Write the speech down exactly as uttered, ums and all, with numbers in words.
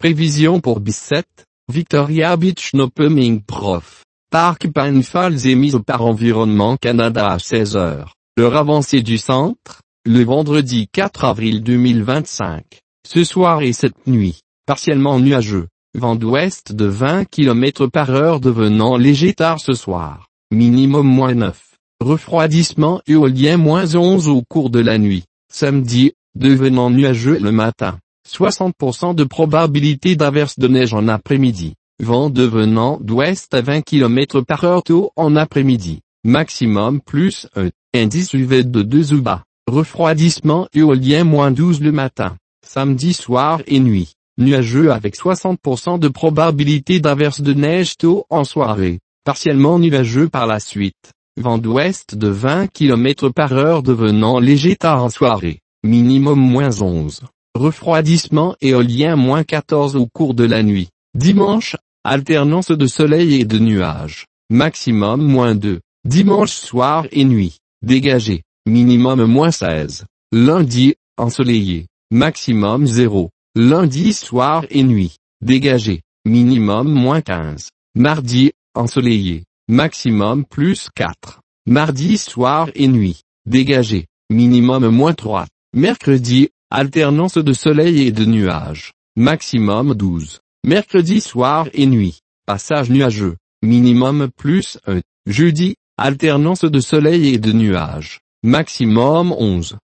Prévision pour Bicêtre, Victoria Beach Opening Prof. Parc Pine Falls émise par Environnement Canada à seize heures. L'heure avancée du centre, le vendredi quatre avril deux mille vingt-cinq. Ce soir et cette nuit, partiellement nuageux, vent d'ouest de vingt kilomètres par heure devenant léger tard ce soir, minimum moins neuf. Refroidissement éolien moins onze au cours de la nuit, samedi, devenant nuageux le matin. soixante pour cent de probabilité d'averse de neige en après-midi. Vent devenant d'ouest à vingt kilomètres par heure tôt en après-midi. Maximum plus un. Indice U V de deux ou bas. Refroidissement éolien moins douze le matin. Samedi soir et nuit. Nuageux avec soixante pour cent de probabilité d'averse de neige tôt en soirée. Partiellement nuageux par la suite. Vent d'ouest de vingt kilomètres par heure devenant léger tard en soirée. Minimum moins onze. Refroidissement éolien moins quatorze au cours de la nuit. Dimanche, alternance de soleil et de nuages. Maximum moins deux. Dimanche soir et nuit. Dégagé. Minimum moins seize. Lundi, ensoleillé. Maximum zéro. Lundi soir et nuit. Dégagé. Minimum moins quinze. Mardi, ensoleillé. Maximum plus quatre. Mardi soir et nuit. Dégagé. Minimum moins trois. Mercredi, alternance de soleil et de nuages. Maximum douze. Mercredi soir et nuit. Passage nuageux. Minimum plus un. Jeudi, alternance de soleil et de nuages. Maximum onze.